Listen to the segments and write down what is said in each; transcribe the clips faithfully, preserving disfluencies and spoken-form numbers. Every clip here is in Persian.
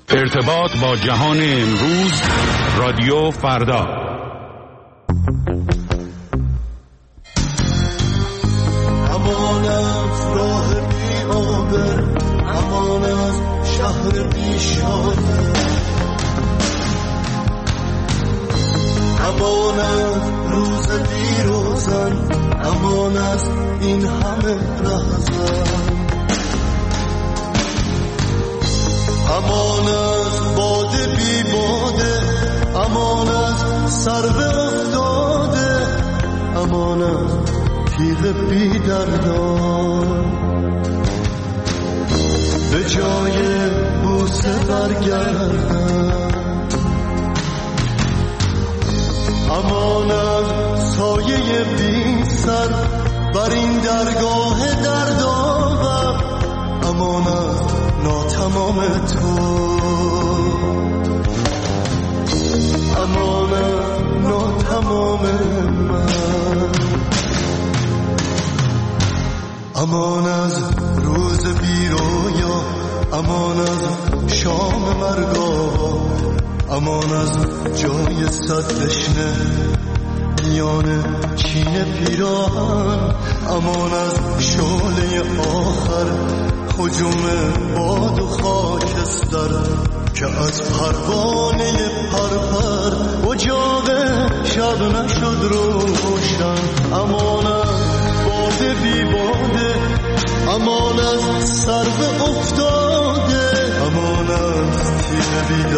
ارتباط با جهان امروز، رادیو فردا. امان از راه بی آبر، امان از شهر بی شاده، امان از روز بی روزن، امان از این همه رهزن، امان از باده بی باده، امان از سرو افتاده، امان از تیغ بی دردان، به جای بوسه برگردن، امان از سایه بی سر بر این درگاه دردآور، امان از ناتمام تو، امان از ناتمام من، امان از روز بی رویا، امان از شام مرگاوا، امان از جای صد تشنه میان چین پیراهن، امان از شعله آخر هجوم باد و خاکستر که از پروانه پرپر اجاق شب نشد روشن، امان از باده بی باده، امان از سرو افتاده، امان از تیغ بی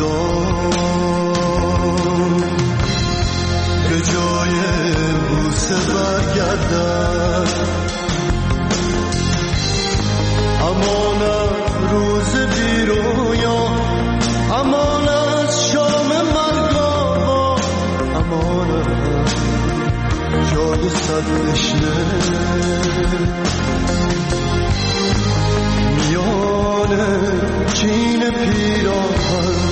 دردان، به جای بوسه برگردن، امان از روز بی رویا، امان از شام مرگاوا، امان از جای صد تشنه میان چین پیراهن.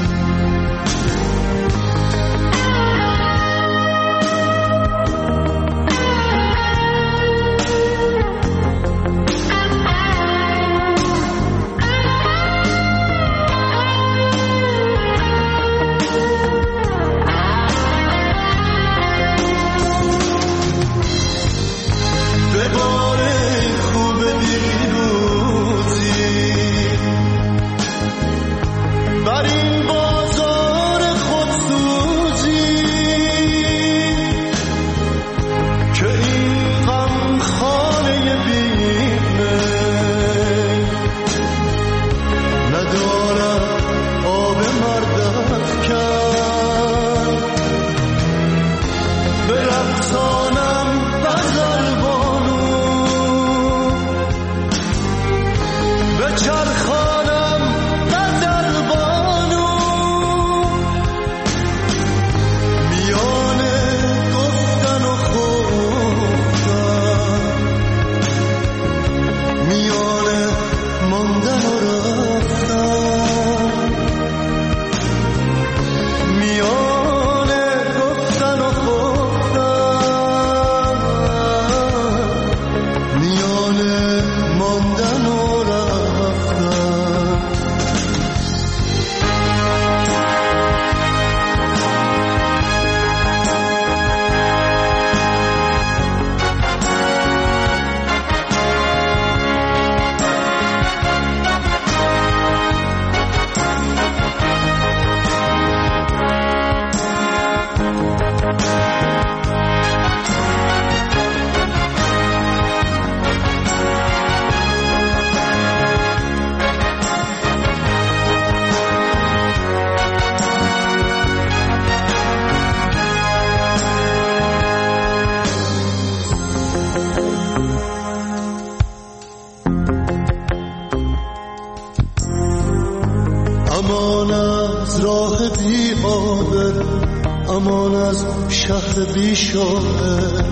امان از راه بی آبر، امان از شهر بی شاعر،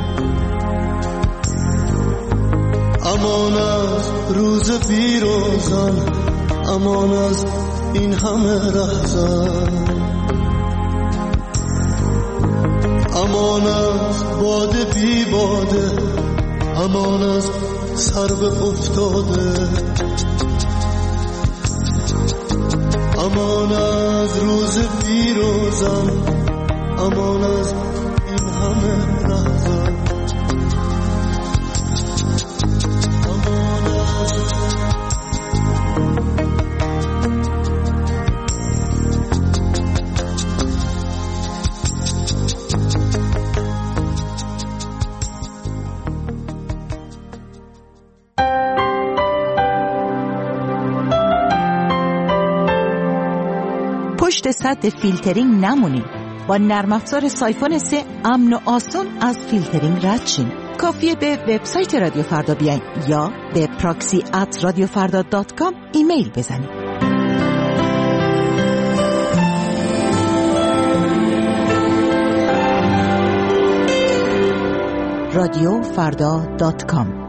امان از روز بی روزن، امان از این همه رهزن، امان از باده بی باده، امان از سرو افتاده، امان از روز پیروزان، امان از این همه رهزن. پشت سد فیلترینگ نمونید. با نرم افزار سایفون سه امن و آسان از فیلترینگ رد شین. کافیه به وبسایت رادیو فردا بیاین یا به پراکسی ات رادیو فردا دات کام ایمیل بزنید. رادیو فردا دات کام.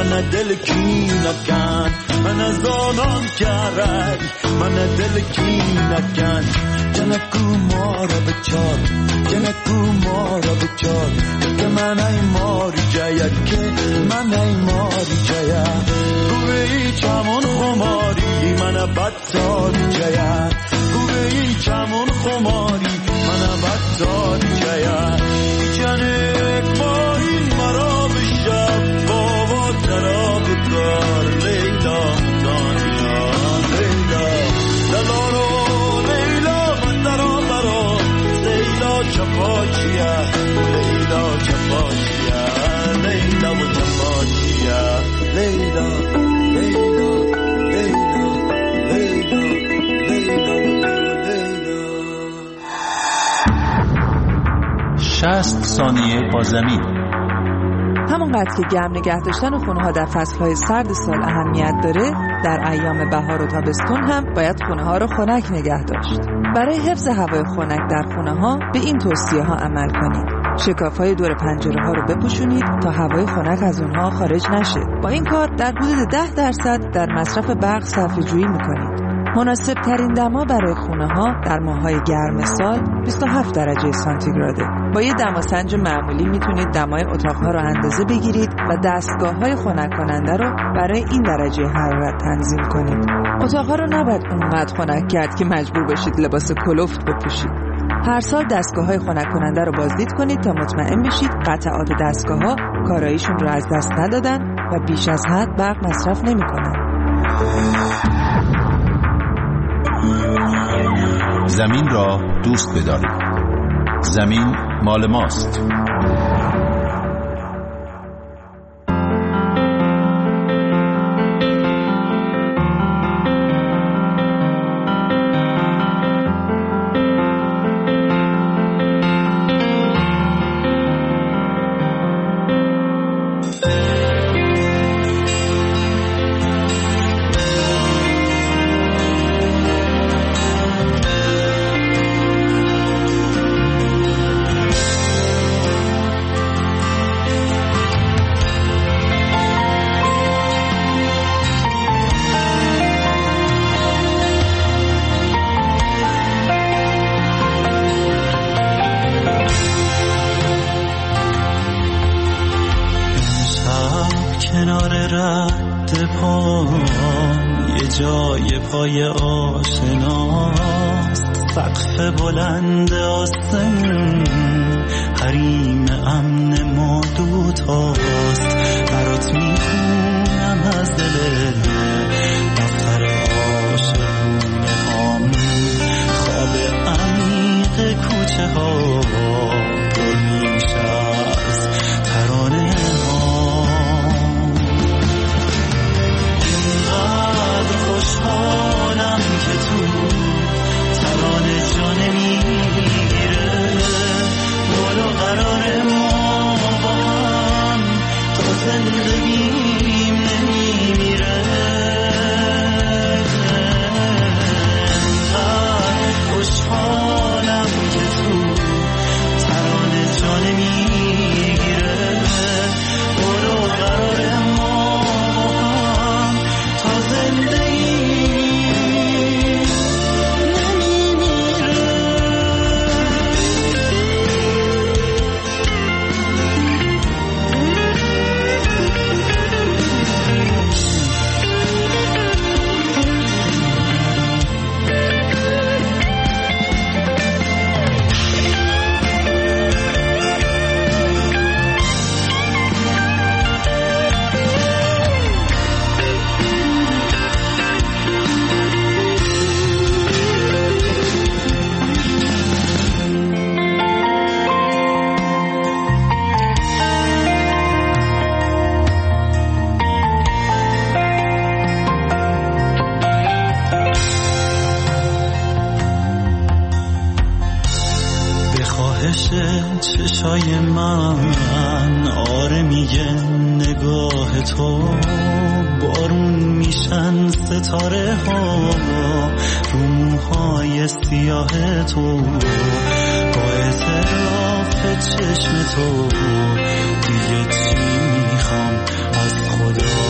من دل کی نکن من از آنان کرد من دل کی نکن جنکو ما را بچار جنکو ما را بچار که من ای ماری جاید که من ای ماری جاید گوه ای چمون خماری من بدتاری جاید گوه ای چمون خماری من بدتاری جاید جنک با این مرا بشد بابا ترا بکار لیلا دانیا لیلا دلارو لیلا من درا برا لیلا چپاچیا لیلا چپاچیا لیلا و چپاچیا لیلا لیلا لیلا لیلا لیلا لیلا شصت ثانیه با زمین. همونقدر که گرم نگه داشتن خونه ها در فصلهای سرد سال اهمیت داره، در ایام بهار و تابستون هم باید خونه ها رو خنک نگه داشت. برای حفظ هوای خنک در خونه ها به این توصیه ها عمل کنید: شکاف های دور پنجره ها رو بپوشونید تا هوای خنک از اونها خارج نشه. با این کار در حدود ده درصد در مصرف برق صرفه جویی میکنید. مناسب ترین دما برای خونه ها در ماه‌های گرم سال بیست و هفت درجه سانتیگراده. با یه دماسنج معمولی میتونید دمای اتاق‌ها رو اندازه بگیرید و دستگاه‌های خنک کننده رو برای این درجه حرارت تنظیم کنید. اتاق‌ها رو نباید اونقدر خنک کرد که مجبور باشید لباس کلفت بپوشید. هر سال دستگاه‌های خنک کننده رو بازدید کنید تا مطمئن بشید قطعات دستگاه‌ها کاراییشون رو از دست ندادن و بیش از حد برق مصرف نمی‌کنن. زمین را دوست بدارید. زمین مال ماست. جای پای آشناست، سقف بلند آسمون، حریم امن ما دوتاست. برات میخونم از دل دفتر عاشقونه هام، خواب عمیق کوچه ها پر میشه از ترانه ها. خوشحالم که تو ترانه جانه میگیره، برو قرار ما با هم تا زندگیم نمیمیره. خوشحالم که تو ترانه جانه میگیره، برو قرار ما با هم تا زندگی چشای من آره میگه نگاه تو، بارون میشن ستاره ها رو موهای سیاه تو، با اعتراف چشم تو دیگه چی میخوام از خدا.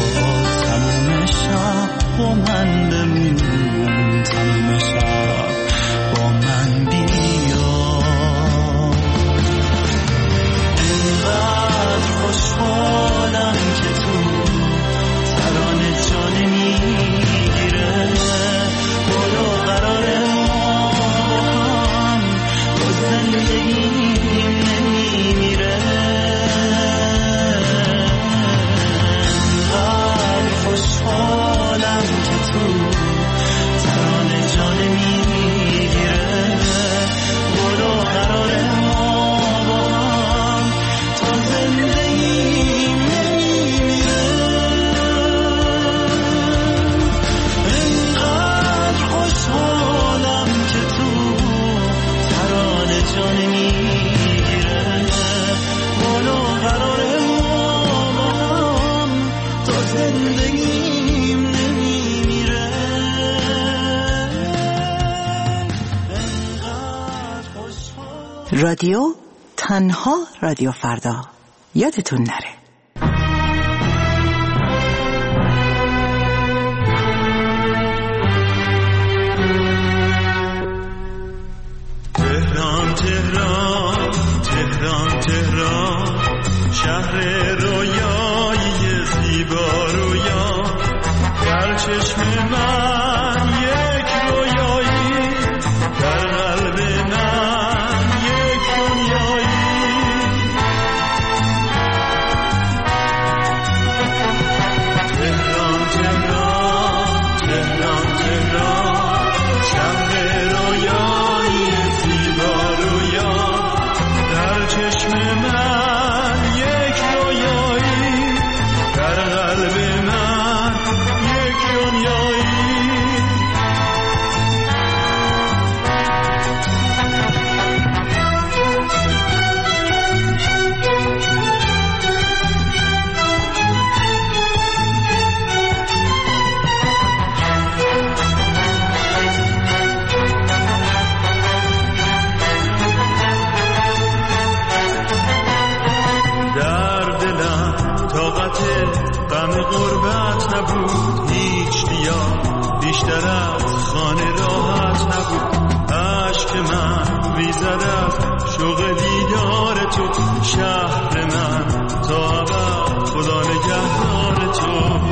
با من بمون، تمام شب با من بیا. اینقدر خوشحالم که تو ترانه جان میگیره، بالا قراره ما با هم با زندگیم نمیمیره. اینقدر خوشحالم که تو ترانه جان میگیره، بالا قراره ما با هم تا زندگیم نمیمیره. اینقدر خوشحالم که تو ترانه جان میگیره، بالا قراره ما با هم تا زندگیم نمیمیره. اینقدر خوشحال رادیو تنها رادیو فردا، یادتون نره. تهران تهران تهران تهران، شهر رویایی زیبا رویا، در چشم من یک رویایی، در قلب من یک دنیایی. تهران تهران تهران تهران، شهر رویایی زیبا رویا، در چشم من یک رویایی، در قلب من یک دنیایی. در دلم طاقت غم غربت نبود، هیچ دیا بیشتر از خانه راحت نبود. عشق من ریزد از شوق دیدار تو، شهر من تا ابد خدا نگهدار تو.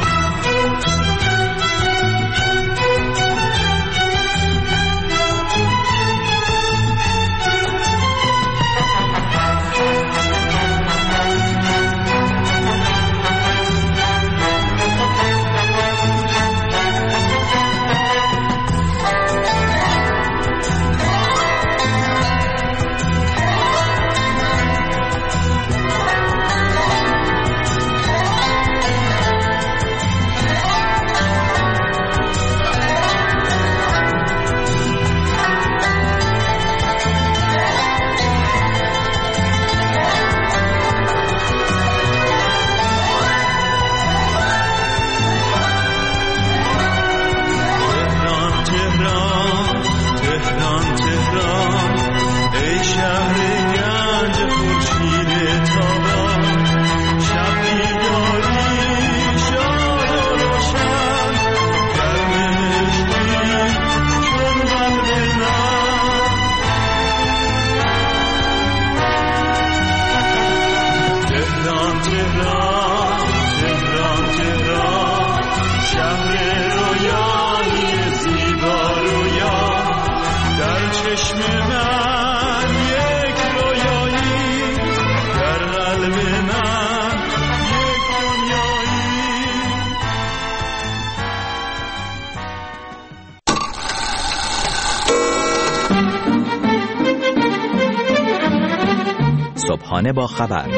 صبحانه با خبر،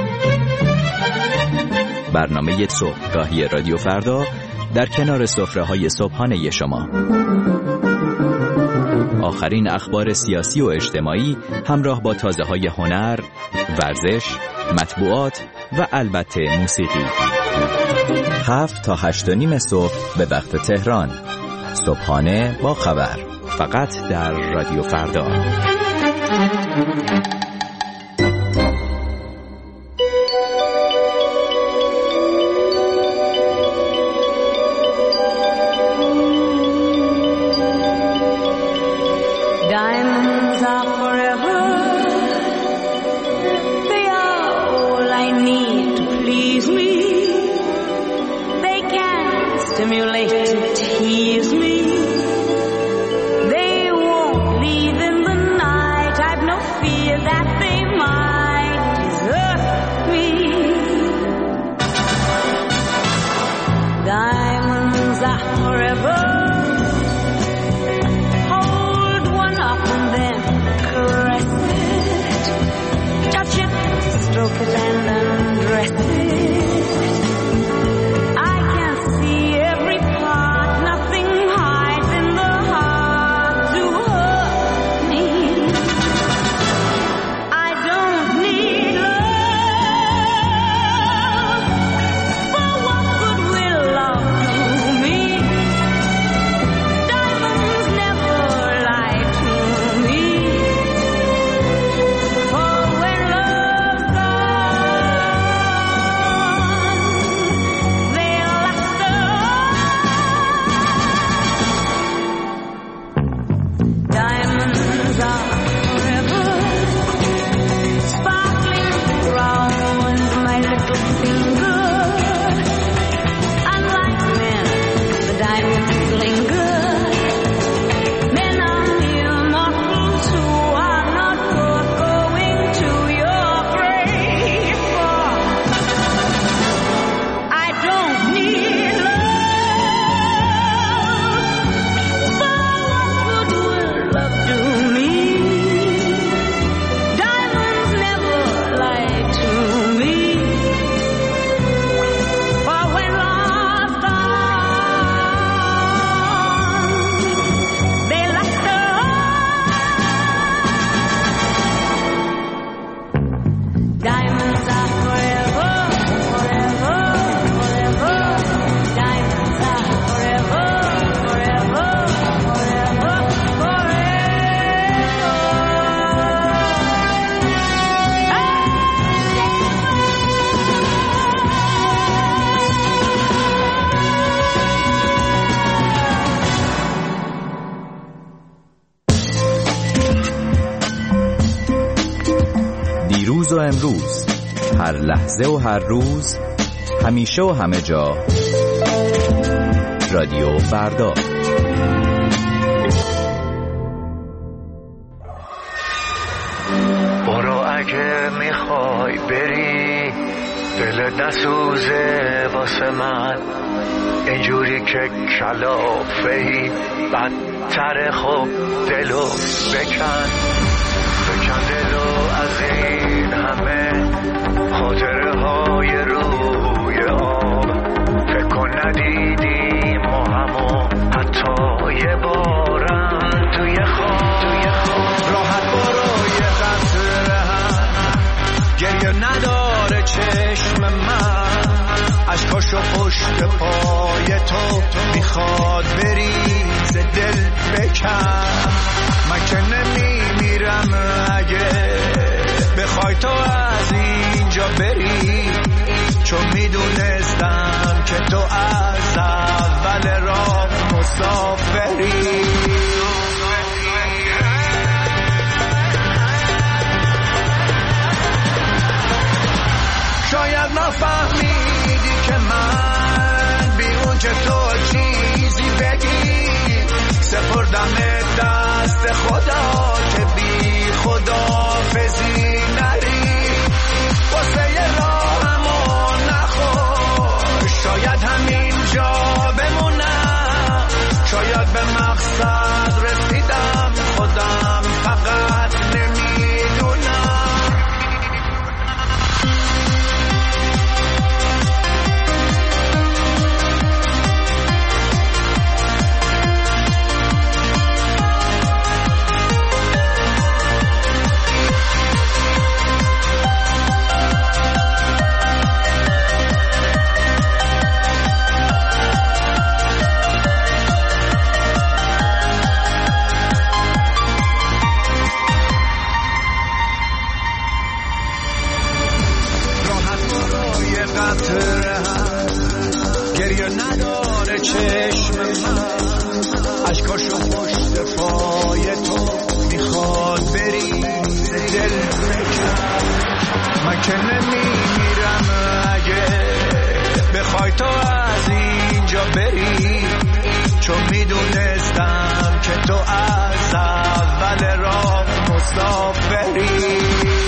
برنامه صبحگاهی رادیو فردا در کنار سفره‌های صبحانه شما. آخرین اخبار سیاسی و اجتماعی همراه با تازه‌های هنر، ورزش، مطبوعات و البته موسیقی. هفت تا هشت و نیم صبح به وقت تهران. صبحانه با خبر، فقط در رادیو فردا. stimulate to tease me. They won't leave in the night. I've no fear that they might desert me. Diamonds are forever. Hold one up and then caress it. Touch it, stroke it and undress it. دیروز و امروز، هر لحظه و هر روز، همیشه و همه جا، رادیو فردا. برو اگه میخوای بری، دل نسوزه واسه من، اینجوری که کلافهی بدتر. خب دلو بکن بکن دلو از این همه خاطره های روی آب. فکر کن ندیدیم و همو حتی یه بارم توی خواب. راحت برو یه قطره هم گریه نداره چشم من، عشقاشو پشت پای تو میخواد بریز دل بکن. من که نمیمیرم اگه بخوای تو از اینجا بری، چون میدونستم که تو از اول راه مسافری. شاید نفهمیدی که من بیرون که تو چیزی بگی، سپردم دست خدا که بی خداحافظی نری. واسه یه راهمو نخور، شاید همینجا بمونم، شاید به مقصد رسیدم، خودم فقط نمیدونم. گریه نداره چشم من، عشقاشو پشت پای تو میخواد بری دل بکن. من که نمیمیرم اگه بخوای تو از اینجا بری، میدونستم که تو از اول راه مسافری.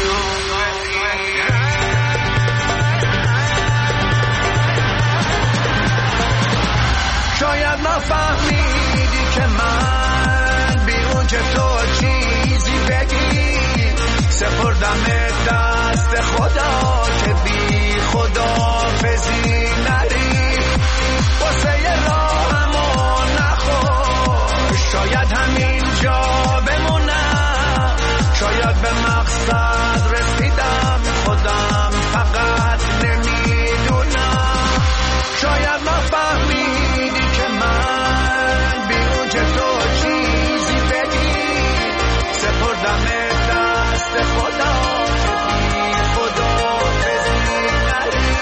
شاید نفهمیدی که من بیرون که تو چیزی بگی سپردم دست خدا که بی خداحافظی نری. واسه راهمو نخور، شاید همینجا بمونم، شاید به مقصد رسیدم خودم فقط نمیدونم. شاید نفهمیدی که من بیرون که تو چیزی بگی سپردم دست خدا بی خدا بزی نری.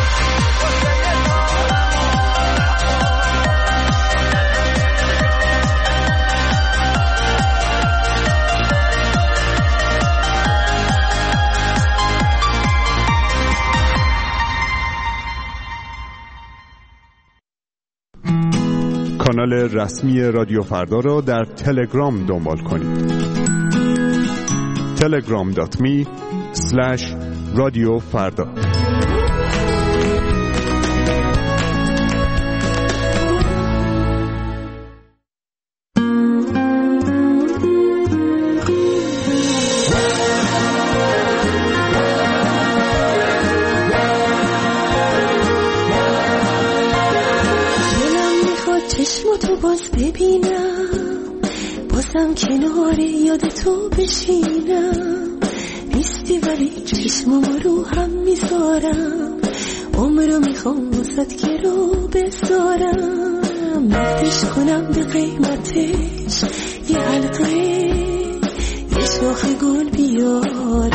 کانال رسمی رادیو فردا را در تلگرام دنبال کنید. تلگرام دات می اسلش رادیو فردا. چشماتو باز ببینم، بازم کنار یاد تو بشینم. نیستی ولی چشمامو رو هم میذارم، عمرو میخوام واسد که رو بذارم. نفتش کنم به قیمتش یه حلقه یه شاخ گل بیارم.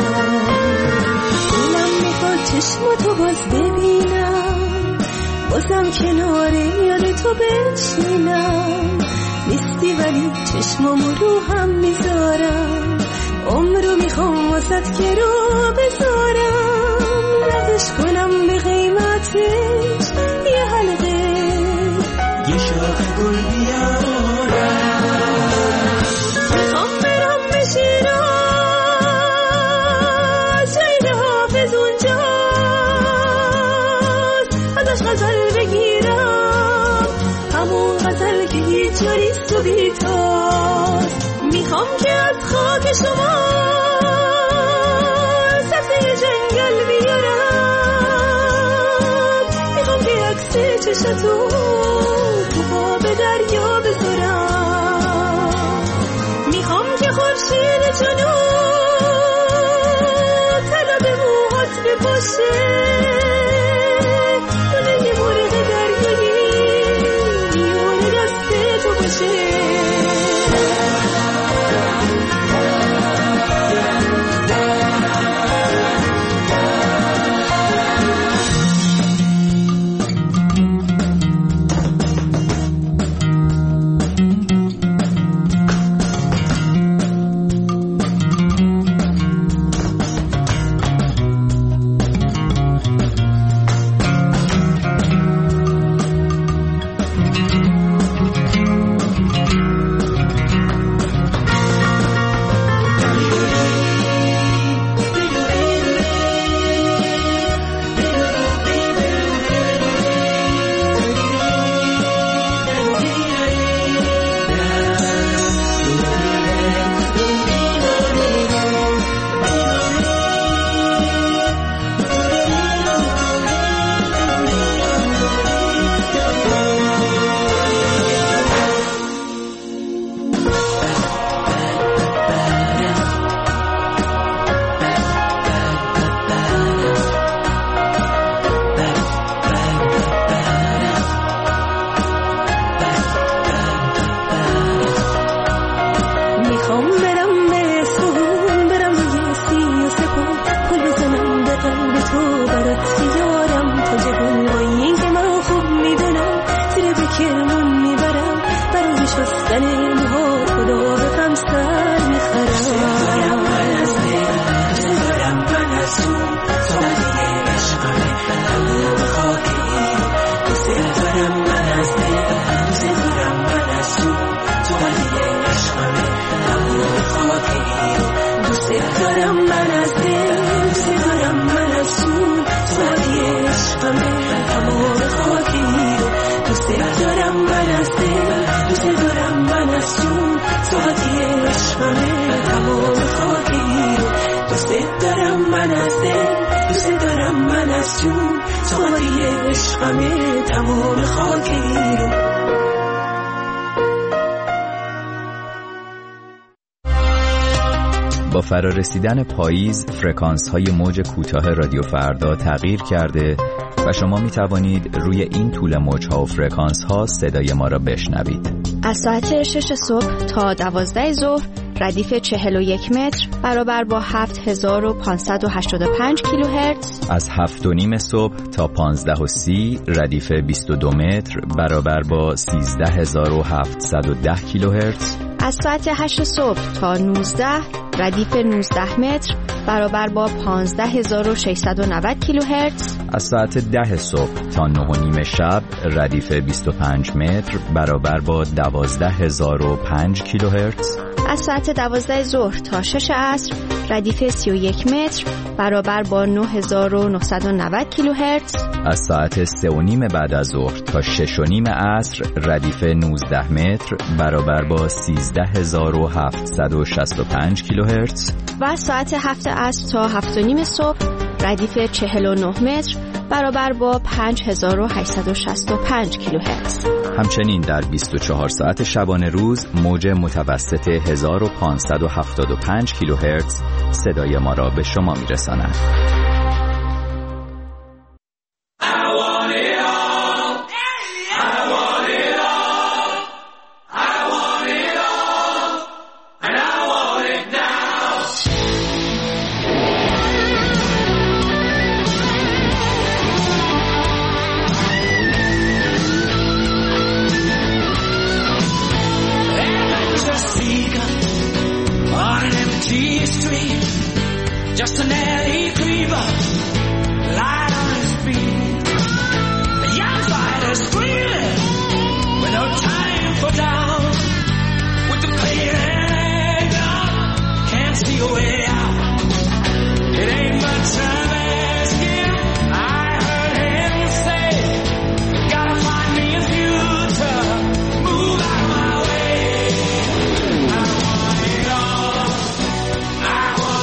دلم میخواد چشماتو باز ببینم، بازم کنار یاد تو بچینم. نیستی ولی چشمامو رو هم میذارم، عمرو میخوام واسد که رو بذارم. ردش کنم به قیمتش یه حلقه یه شاخ گل بیارم. میخوام برم به شیراز، شهید حافظ اونجاست، ازش غزل بگیرم، همون غزل که هیچ جاریست و بیتاست. میخوام که از خاک شما سبزه جنگل بیارم. میخوام که عکس چشتو تو آب دریا بذارم. میخوام که خورشید جنوب طلا به موهات بپاشه، دونه یه مرغ دریایی میون دست تو باشه. دلم من از دل دوست دارم دوست دارم من از دل، دوست دارم من از جون، ساعتی عشقمه تمام خاک ایران. دوست دارم من از دل، دوست دارم من از جون، ساعتی عشقمه تمام خاک ایران. با فرارسیدن پاییز فرکانس های موج کوتاه رادیو فردا تغییر کرده و شما می توانید روی این طول موج ها و فرکانس ها صدای ما را بشنوید. از ساعت شش صبح تا دوازده ظهر ردیف چهل و یک متر برابر با هفت هزار و پانصد و هشتاد و پنج کیلوهرتز. از هفت و نیم صبح تا پانزده و سی ردیف بیست و دو متر برابر با سیزده هزار و هفتصد و ده کیلوهرتز. از ساعت هشت صبح تا نوزده ردیف نوزده متر برابر با پانزده هزار و ششصد و نود کیلوهرتز. از ساعت ده صبح تا نه و نیم شب ردیف بیست و پنج متر برابر با دوازده هزار و پنج کیلوهرتز. از ساعت دوازده ظهر تا شش عصر ردیف سی و یک متر برابر با نه هزار و نهصد و نود کیلوهرتز. از ساعت سه و نیم بعد از ظهر تا شش و نیم عصر ردیف نوزده متر برابر با سیزده هزار و هفتصد و شصت و پنج کیلوهرتز. و از ساعت هفت عصر تا هفت و نیم صبح ردیف چهل و نه متر برابر با پنج هزار و هشتصد و شصت و پنج کیلوهرتز. همچنین در بیست و چهار ساعت شبانه روز موج متوسط هزار و پانصد و هفتاد و پنج کیلوهرتز صدای ما را به شما می‌رساند. Just an alley creeper, light on his feet. A young fighter screaming with no time for doubt. With the clear and out, can't see a way out. It ain't much time asking. I heard him say, gotta find me a future, move out of my way. I want it all. I want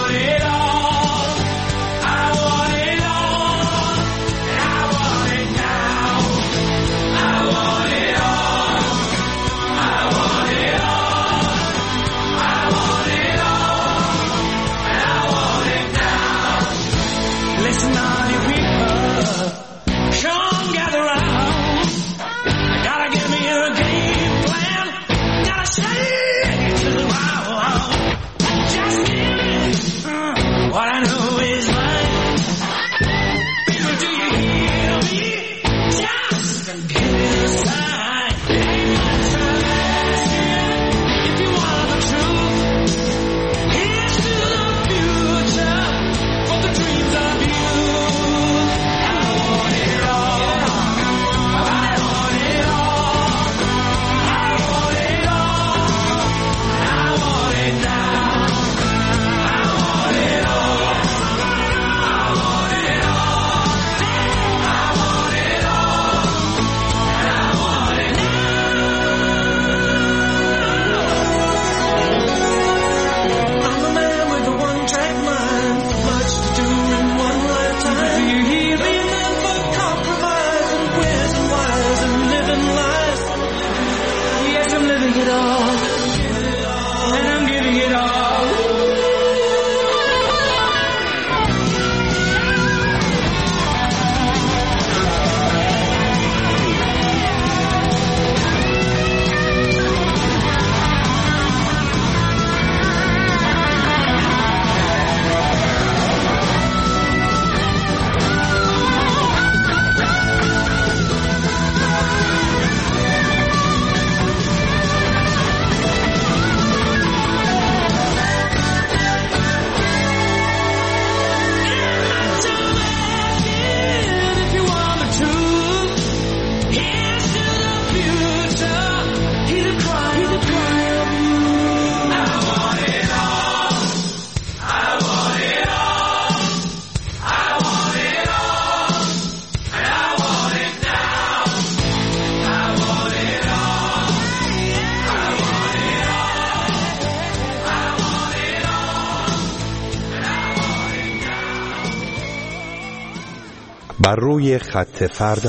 بر روی خط فردا.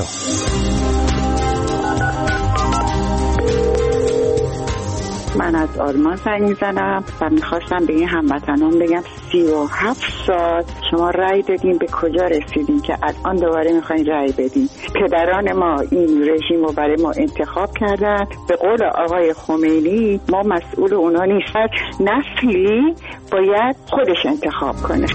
من از آلمان زنگ میزنم و میخواستم به این هموطنان بگم سی و هفت سال شما رأی دادین، به کجا رسیدین که الان دوباره میخواین رأی بدین؟ پدران ما این رژیم رو برای ما انتخاب کردن. به قول آقای خمینی ما مسئول اونا نیستن، نسلی باید خودش انتخاب کنه.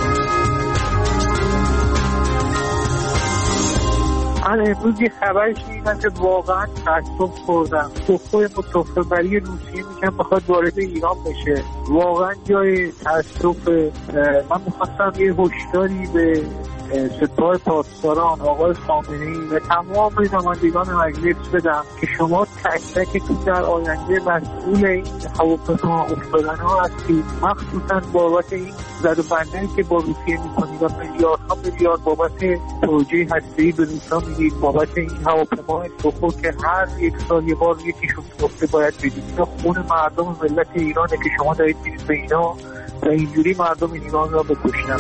من امروز یه خبری شنیدم که واقعا تعصب خوردم. توفای متوفبری روسیه میگن بخواد وارد ایران بشه. واقعا جای تعصب. من میخواستم یه هشداری به سپاه پاسداران آقای خامنه‌ای و تمام نمایندگان مجلس بدم که شما تک تکتون در آینده مسئول این هواپیما افتادن‌ها هستید، مخصوصا بابت این زد و بندی که با روسیه میکنید و میلیاردها میلیارد بابت توجیه هسته‌ای به روسا میدید، بابت این هواپیما سخور که هر یک سال یه بار یکیشون گفته باید بدید. اینا خون مردم ملت ایرانه که شما دارید میدید به اینا و اینجوری مردم ایران را بکشن.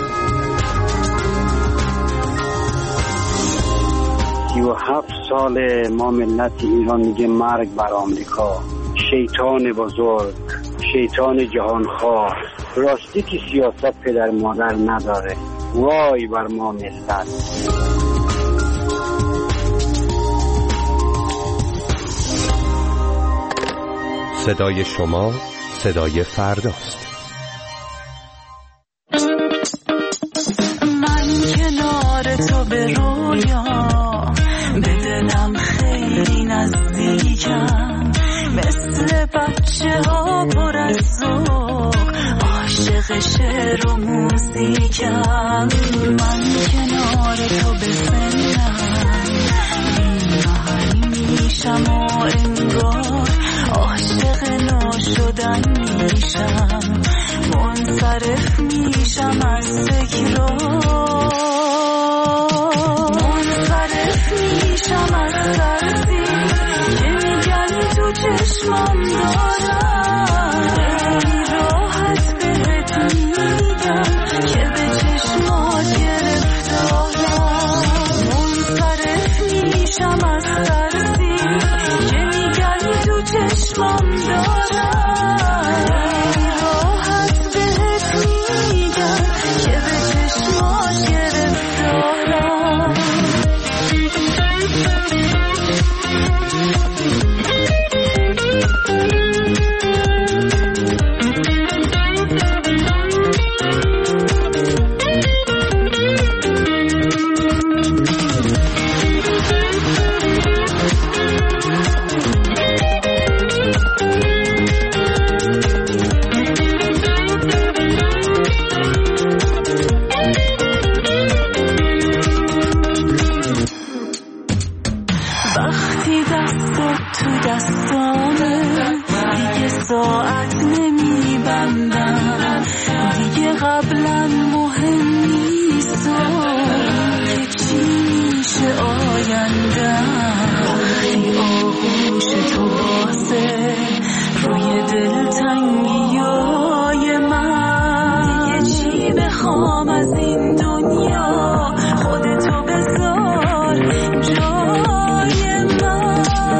سی و هفت سال ما ملت ایران میگه مرگ بر آمریکا، شیطان بزرگ، شیطان جهانخوار. راستی که سیاست پدر مادر نداره، وای بر ما ملت. صدای شما صدای فرداست. من کنار تو به رویا، به دلم خیلی نزدیکم، مثل بچه ها پر از ذوق، عاشق شعر و موزیکم. من کنار تو به سنم بی محل میشم و انگار عاشق نو شدن میشم، منصرف میشم از تکرار، منصرف میشم از ترسی که میگن تو چشمم دارم. خیلی راحت بهت میگم که به چشمات گرفتارم، منصرف میشم از ترسی که میگن تو چشمم دارم. خیلی راحت بهت میگم که به چشمات گرفتارم. وقتی دستت تو دستامه دیگه ساعت نمیبندم، دیگه قبلا مهم نیست که چی میشه آیندم. وقتی آغوش تو بازه روی دلتنگی های من، دیگه چی بخوام از این دنیا، خودتو بذار جای من.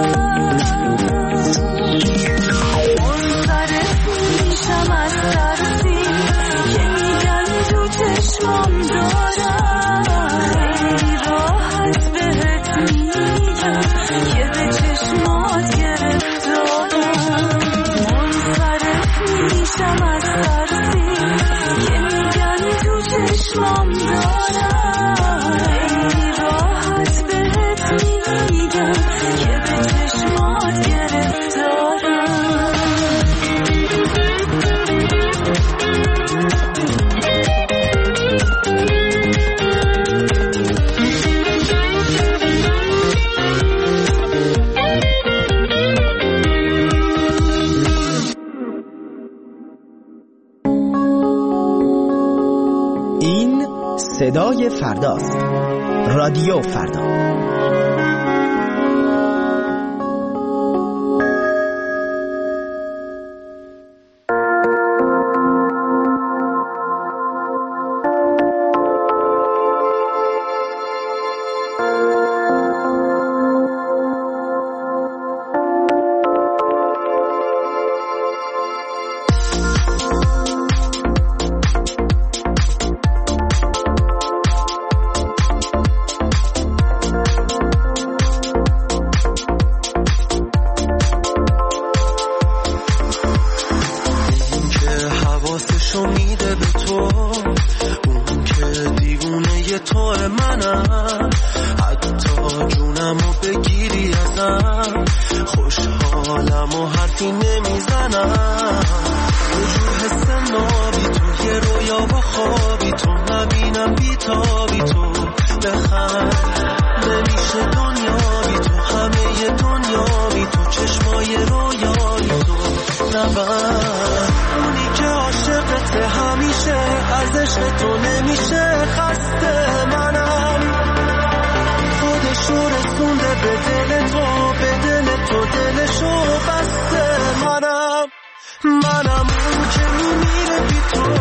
منصرف میشم از ترسی که میگن تو چشمم دارم. خیلی راحت بهت میگم که به چشمات گرفتارم، منصرف میشم از ترسی که میگن تو چشمام دارم. خیلی راحت بهت میگم که به چشمات گرفتارم. این صدای فرداست. رادیو فردا. میشم، خوشحالم و حرفی نمیزنم. یه جور حس نابی تو، یه رویا با خوابی تو، نبینم بیتابی تو. بخند نمیشه دنیا بی تو، همه ی دنیا بی تو، چشمای رویایی تو. نبند اونی که عاشقته همیشه، از عشق تو نمیشه خسته. منم خودشو رسونده به دل تو، به دل تو دلشو بسته. منم منم اون که میمیره بی تو.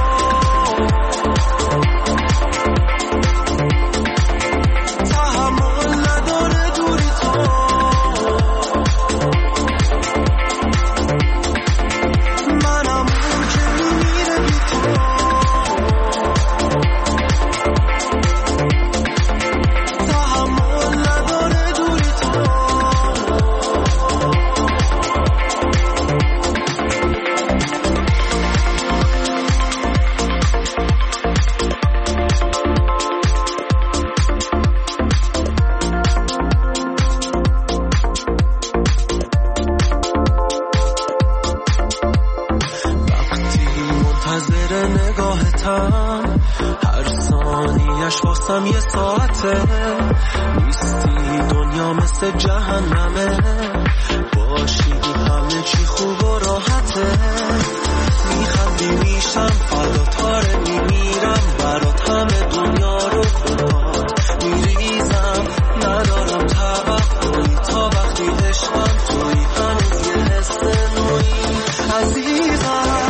هر ثانیش واسم یه ساعته، نیستی دنیا مثل جهنمه، باشی همه چی خوب و راحته. میخندی میشم فردا تاره میمیرم، برات همه دنیا رو خودات میریزم. ندارم توقعی تا وقتی عشقم توی، هنوز یه حس نوعی عزیزم.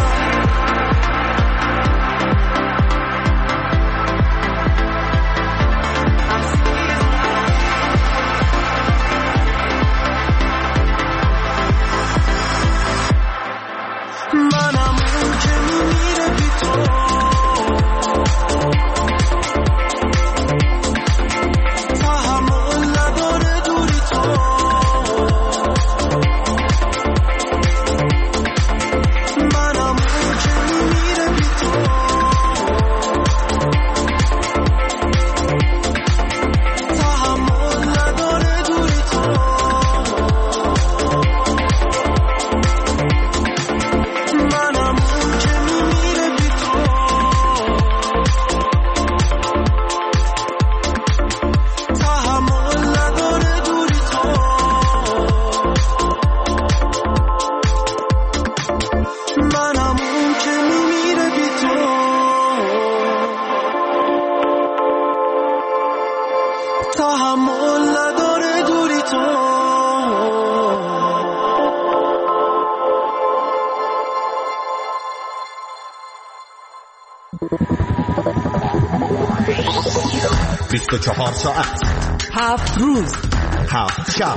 بیست و چهار ساعت، هفت روز، هفت شب،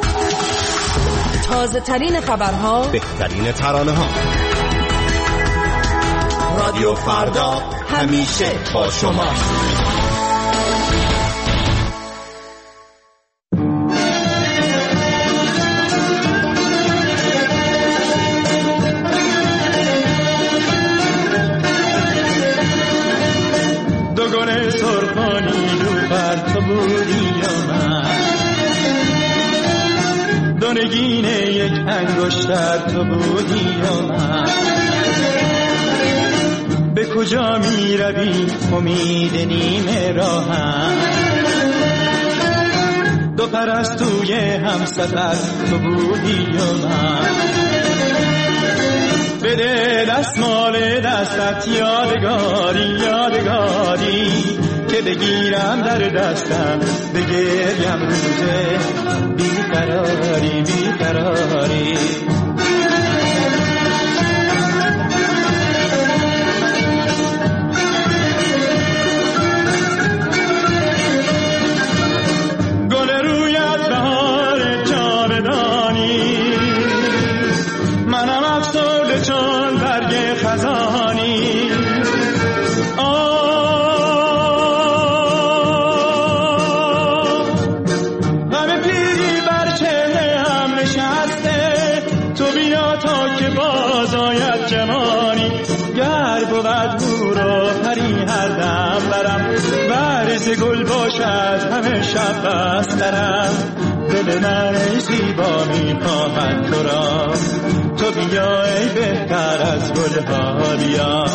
تازه ترین خبرها، بهترین ترانه ها. رادیو فردا همیشه با شما. دوگانه سرخانی رو بر تو بودی یا من، دونگین یک انگشتر تو بودی یا من. به کجا می روی امید نیمه راهم، دو پرستوی هم سفر تو بودی یا من. بده دستمال دستت یادگاری یادگاری، که بگیرم در دستم بگریم روزه بیقراری بیقراری. گل رویت بهار جاودانی، منم افسرده چون برگ خزانی. غم پیری بر چهره هم نشسته، تو بیا تا که باز آید جوانی. گر بود هورا پری هر دم برم، ورز گل باشد همه شب بسترم. دل دل من ای زیبا میخواهد تو را، تو بیا ای بهتر از گلها بیا.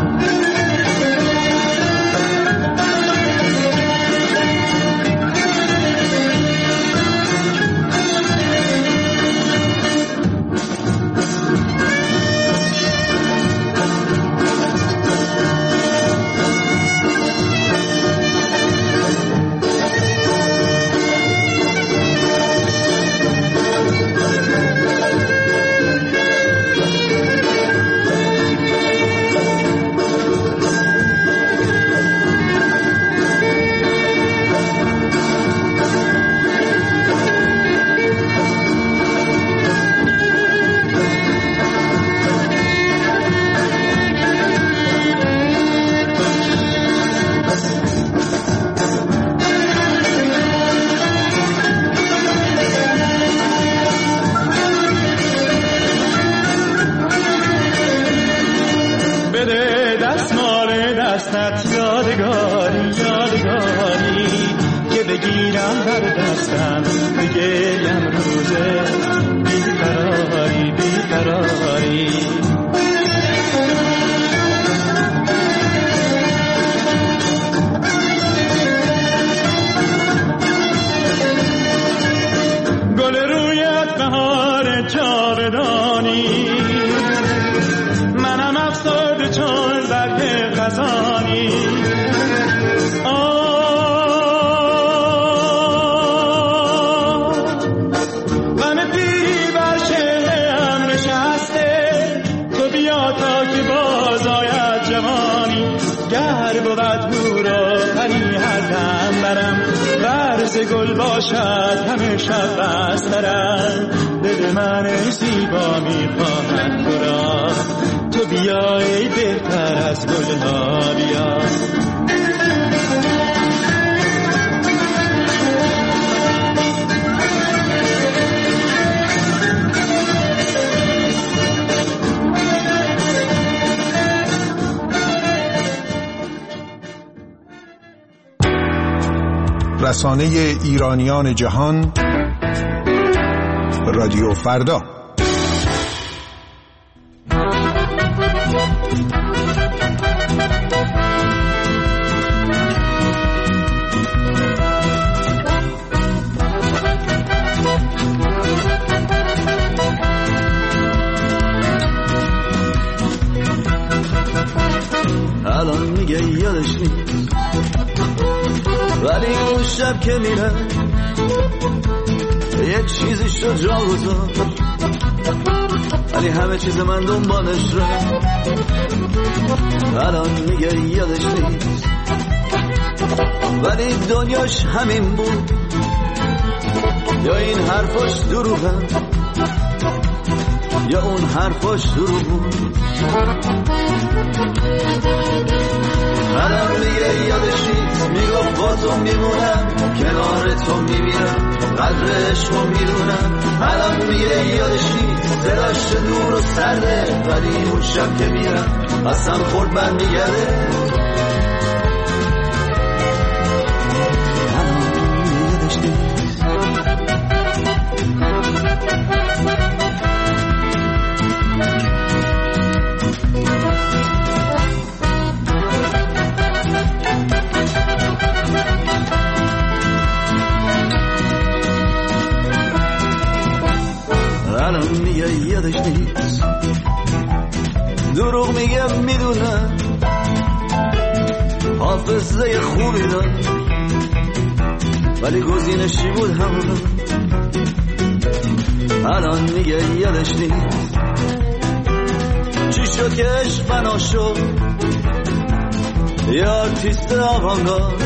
گل باشد همیشه بسترم، دل من ای زیبا میخواهد تو را، تو بیا ای بهتر از گلها بیا. رسانه ایرانیان جهان، رادیو فردا. الان میگه یادش نیست، ولی اون شب که میره یک چیزی شد جا گذاشت، ولی همه چیز من دنبالش رو. الان میگه یادش نیست، ولی دنیاش همین بود، یا این حرفاش دروغه یا اون حرفاش دروغ بود. الان میگه یادش نیست، میگفت با تو میمونم، کنار تو میمیرم، قدر عشقو میدونم. الان میگه یادش نیست، دلش دور و سرده، ولی اون شب که میرم قسم خورد برمیگرده. الان میگه یادش نیست. الان میگه یادش نیست، دروغ میگه میدونه، حافظه خوبی داره، ولی گزینشی بود همون. الان میگه یادش نیست، چی شد که عشق فنا شد، یه آرتیست آوانگارد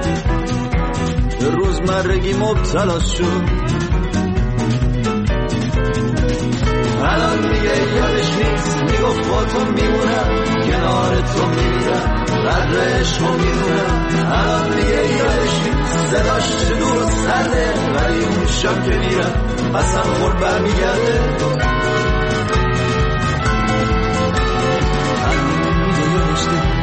روزمرگی مبتلا شد. الان میگه یادش نیست، میگفت با تو میمونم، کنار تو میمیرم، قدر عشقو میدونم. الان میگه یادش نیست، صداش دور و سرده، ولی اون شب که میرم قسم خورد برمیگرده. الان میگه یادش نیست.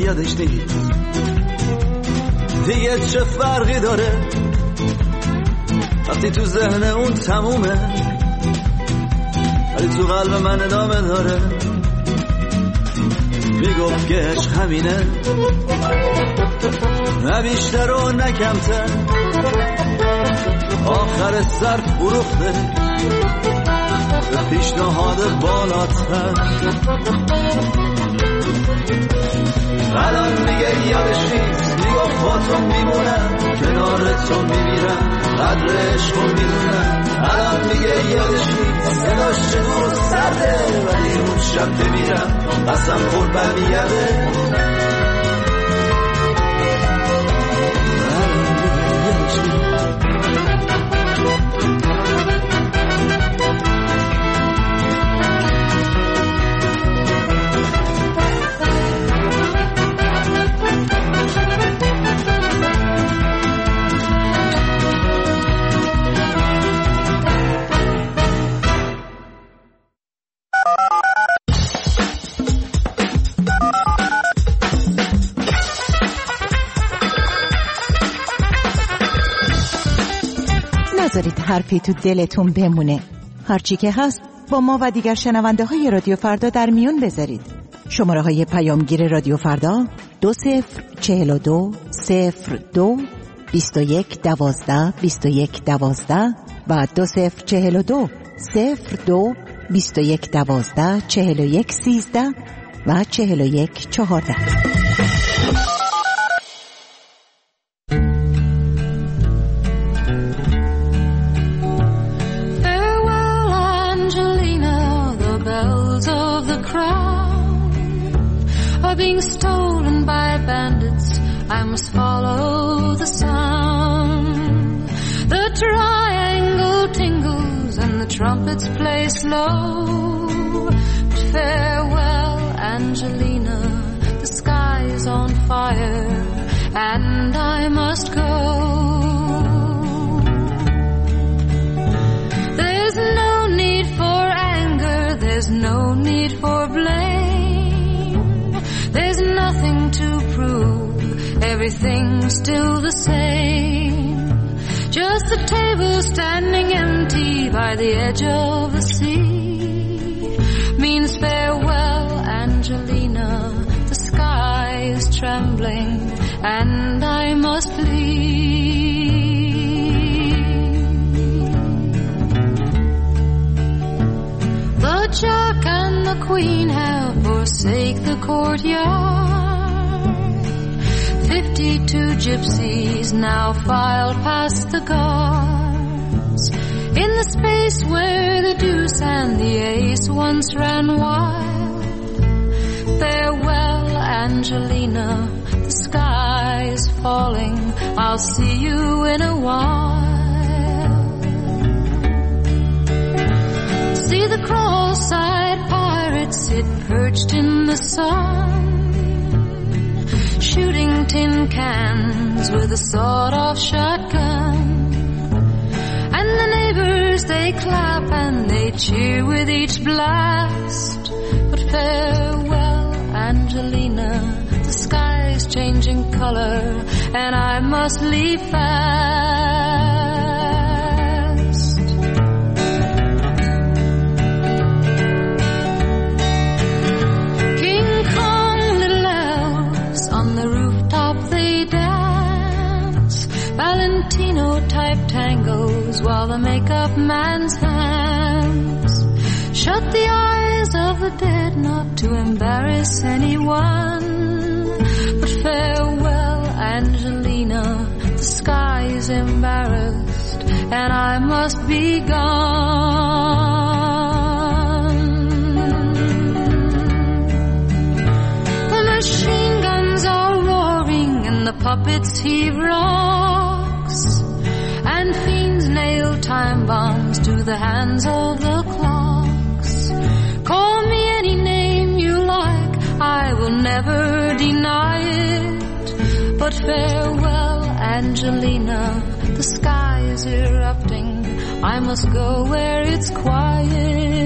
یادش نیست دیگه چه فرقی داره وقتی تو ذهن اون تمومه ولی تو قلب من ادامه داره میگفت که عشق همینه نه بیشتر و نه کمتر آخر سر فروخته به پیشنهاد بالاتر الان میگه یادش نیست میگفت با تو میمونم کنار تو میمیرم قدر عشقو میدونم الان میگه یادش نیست صداش چه دور سرده ولی اون شب بمیرم قسم خور برمیگرده نذارید حرفی تو دلتون بمونه. هرچی که هست با ما و دیگر شنونده های رادیو فردا در میون بذارید. شماره های پیامگیر رادیو فردا دو صفر چهل و دو صفر دو بیست و یک دوازده بیست و یک دوازده و دو صفر چهل و دو صفر دو بیست و یک دوازده چهل و یک سیزده و چهل و یک چهارده. Being stolen by bandits, I must follow the sound. The triangle tingles and the trumpets play slow. But farewell, Angelina, the sky's on fire and I must go. There's no need for anger, there's no need for blame. There's nothing to prove, everything's still the same. Just a table standing empty by the edge of the sea means farewell, Angelina, the sky is trembling and I must leave. The Jack and the Queen have forsake the courtyard. Fifty-two gypsies now filed past the guards. In the space where the deuce and the ace once ran wild. Farewell, Angelina, the sky is falling. I'll see you in a while. See the cross-eyed pirates sit perched in the sun, shooting tin cans with a sawed-off shotgun. And the neighbors, they clap and they cheer with each blast. But farewell, Angelina, the sky's changing color and I must leave fast. King Kong, little elves on the rooftop they dance. Valentino-type tangos while the makeup man's hands shut the eyes of the dead not to embarrass anyone. But farewell, Angelina, the sky is embarrassed and I must be gone. The machine guns are roaring and the puppets heave rocks, and fiends nail time bombs to the hands of the clocks. Call me any name you like, I will never deny it. But farewell, Angelina, the sky is erupting, I must go where it's quiet.